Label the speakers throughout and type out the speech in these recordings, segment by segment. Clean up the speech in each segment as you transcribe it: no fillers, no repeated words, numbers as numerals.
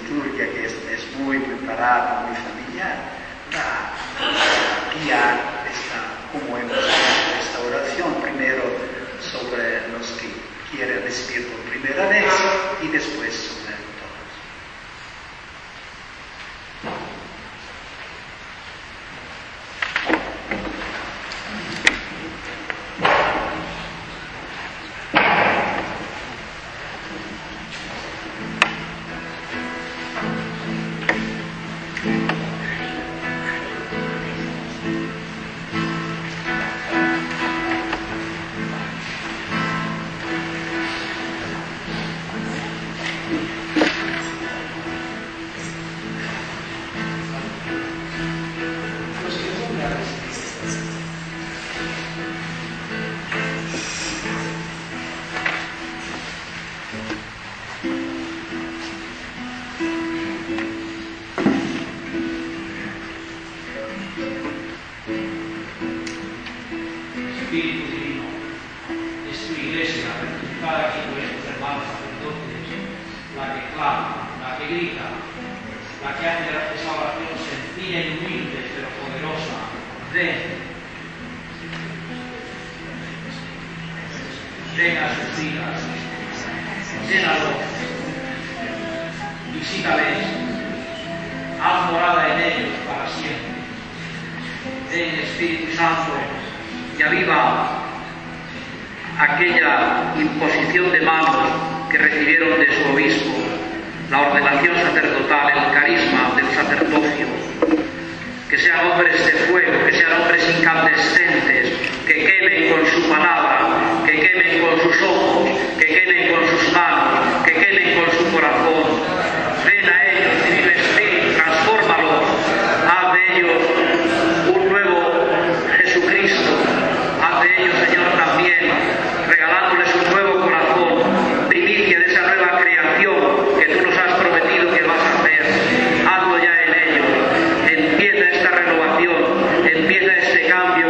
Speaker 1: liturgia que es muy preparada, muy familiar, va a guiar como hemos hecho esta oración, primero sobre los que quieren recibir por primera vez y después sobre todos.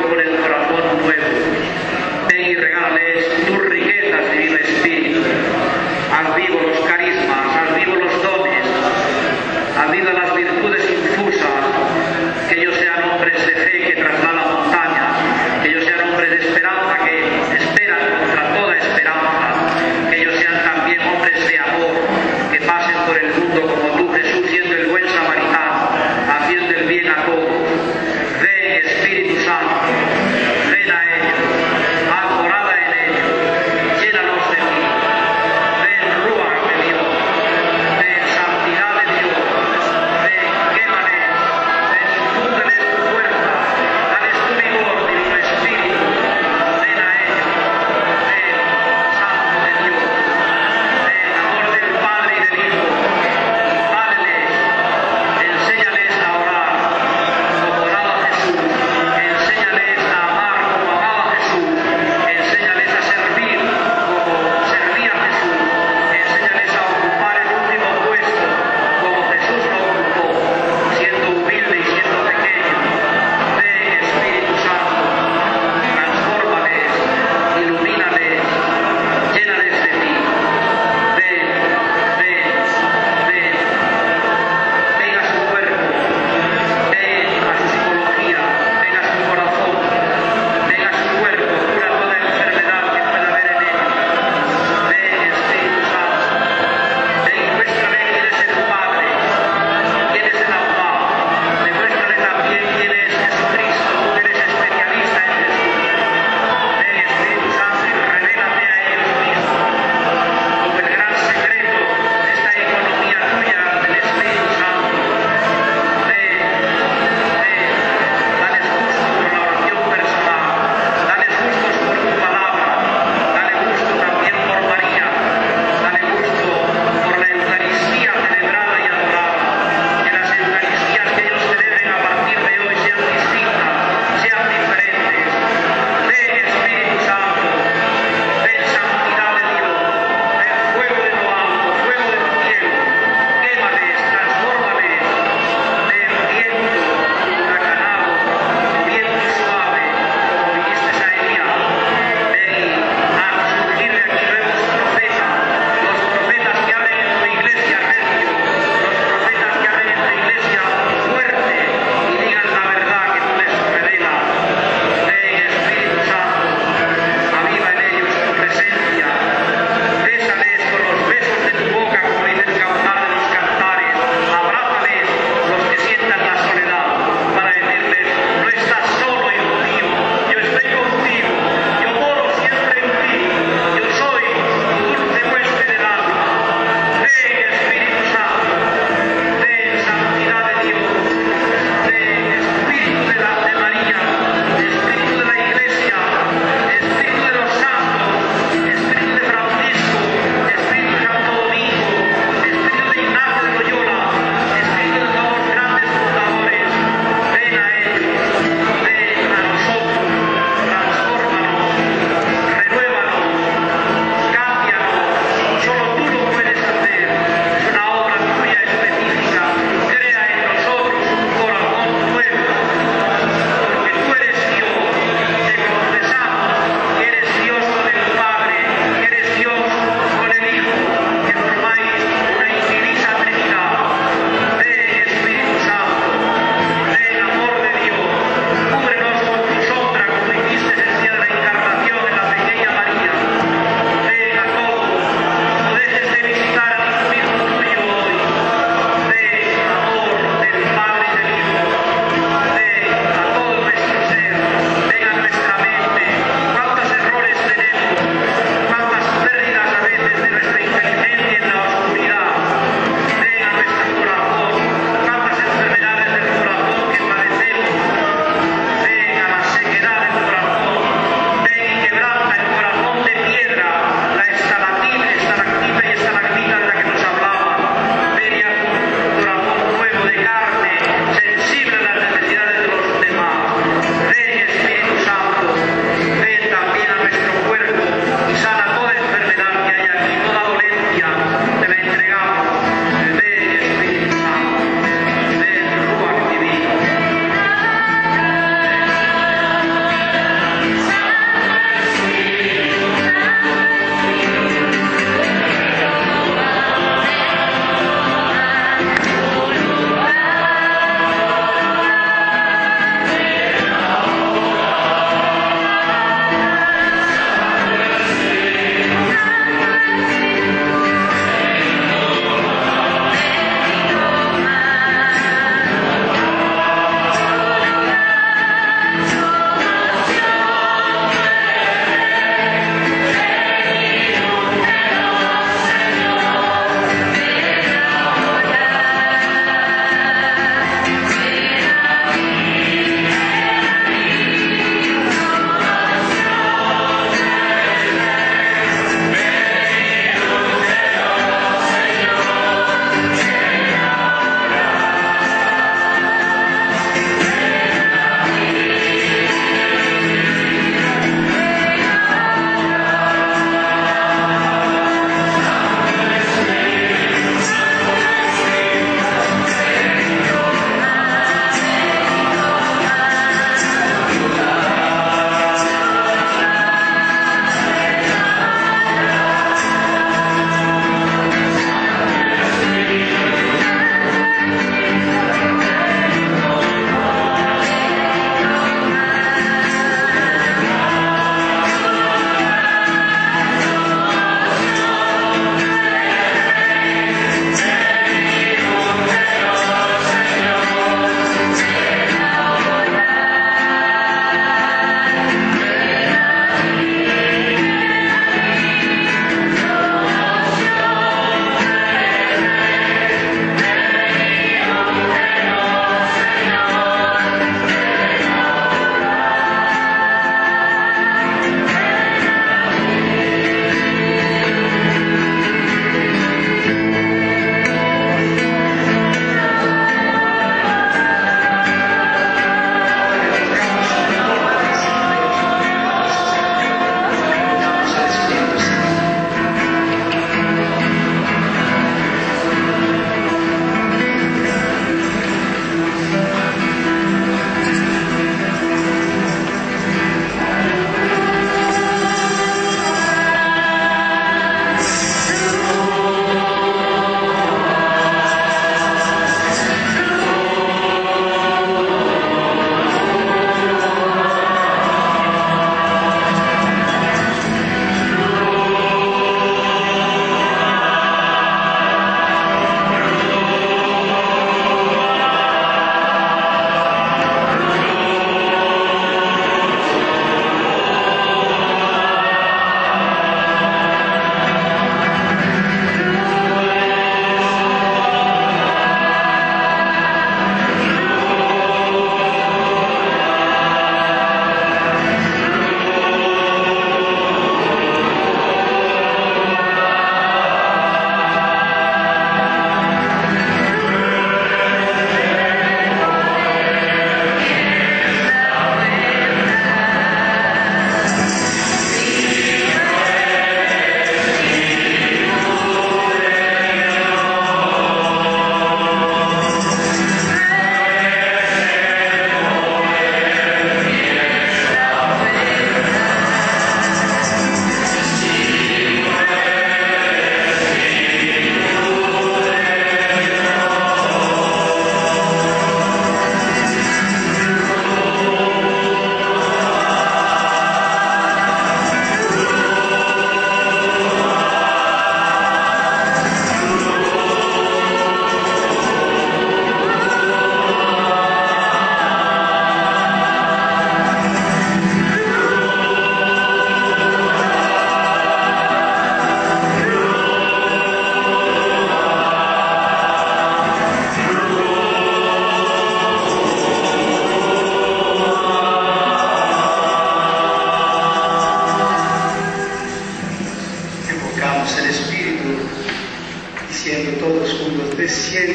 Speaker 2: Ven y regálales tus riquezas, Divino Espíritu.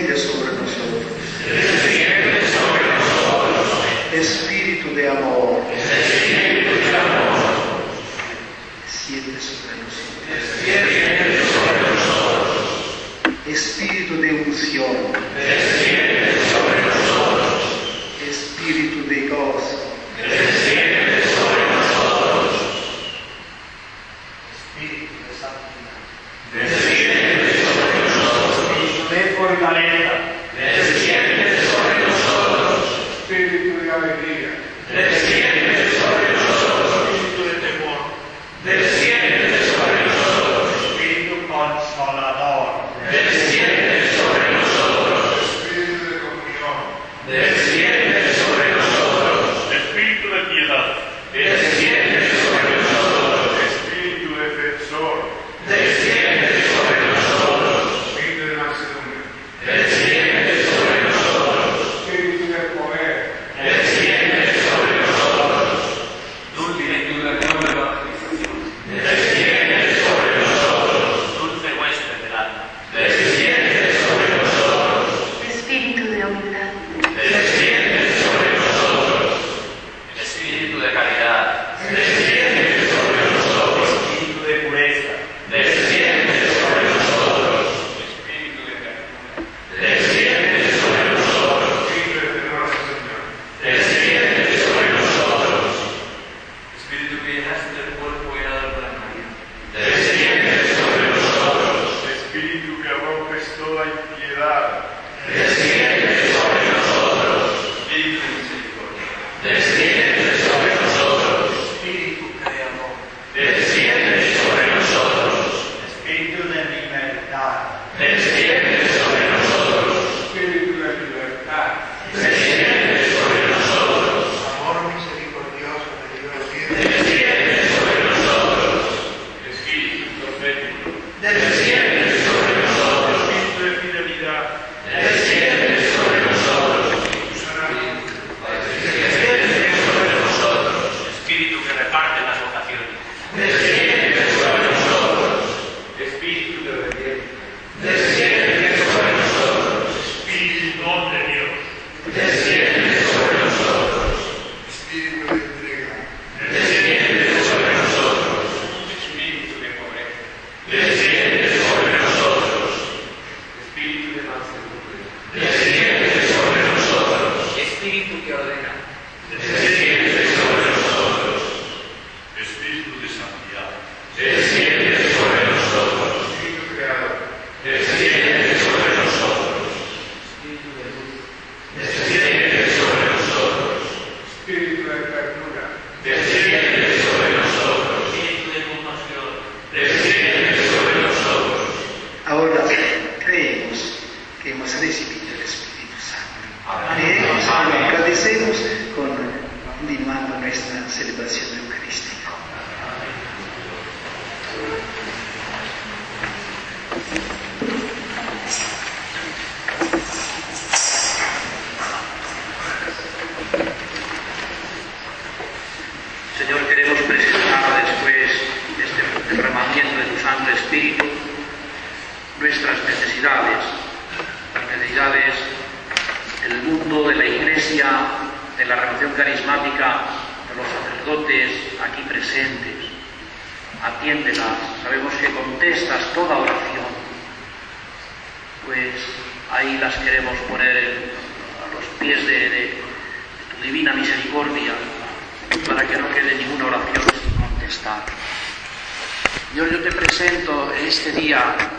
Speaker 1: desciende sobre nosotros. Espíritu de amor. Desciende sobre nosotros. Espíritu de unción. Desciende sobre nosotros. Espíritu de gozo. Desciende sobre nosotros. Espíritu de santidad. Desciende sobre nosotros. Espíritu de fortaleza. Desciende sobre nosotros. Espíritu de alegría. Desciende sobre nosotros. Espíritu de temor. Desciende sobre nosotros. Espíritu consolador. Desciende sobre nosotros. Espíritu de comunión. Desciende sobre nosotros. Espíritu de piedad. Desciende sobre nosotros. Espíritu defensor. Desciende sobre nosotros. Espíritu de mansedumbre. Desciende sobre nosotros. Espíritu de poder. Desciende sobre nosotros. Dulce evangelización. Desciende sobre nosotros. Dulce huésped del alma. Desciende sobre nosotros. Espíritu de humildad. Desciende sobre nosotros. Espíritu de caridad. Desciende sobre nosotros. Espíritu de pureza. Desciende sobre nosotros. Espíritu de ternura. Desciende sobre nosotros. Espíritu de temor, Señor. Desciende sobre nosotros. Espíritu que llenaste del cuerpo y dado por María. Desciende sobre nosotros. Espíritu que rompes toda impiedad. Desciende sobre nosotros. Espíritu de misericordia. Desciende sobre nosotros. Espíritu de amor. Desciende sobre nosotros. Espíritu de libertad. Desciende sobre nosotros. Espíritu de libertad. Desciende sobre nosotros. Amor misericordioso de Dios. Desciende sobre nosotros. Espíritu profético. Desciende sobre nosotros. Espíritu de fidelidad. Desciende sobre nosotros. Desciende sobre nosotros. Espíritu que reparte las vocaciones. Desciende sobre nosotros. Espíritu de obediencia. Desciende sobre nosotros. Espíritu don de Dios. Desciende sobre nosotros. Espíritu de entrega. Desciende sobre nosotros. Espíritu de pobreza. Desciende sobre nosotros. Espíritu de mansedumbre. Desciende sobre nosotros. Espíritu que ordena. Desciende sobre nosotros. Espíritu de santidad. Desciende sobre nosotros. Espíritu creador. Desciende sobre nosotros. Espíritu de luz. Desciende sobre nosotros. Espíritu de ternura. Desciende sobre nosotros. Espíritu de compasión. Desciende sobre nosotros. Ahora creemos que hemos recibido el Espíritu Santo. Creemos y lo agradecemos continuando nuestra celebración eucarística. Señor, queremos presentar después de este derramamiento de tu Santo Espíritu nuestras necesidades, las necesidades del mundo, de la Iglesia, de la renovación carismática, de los sacerdotes aquí presentes. Atiéndelas, sabemos que contestas toda oración, pues ahí las queremos poner a los pies de tu divina misericordia, para que no quede ninguna oración sin contestar. Señor, yo te presento en este día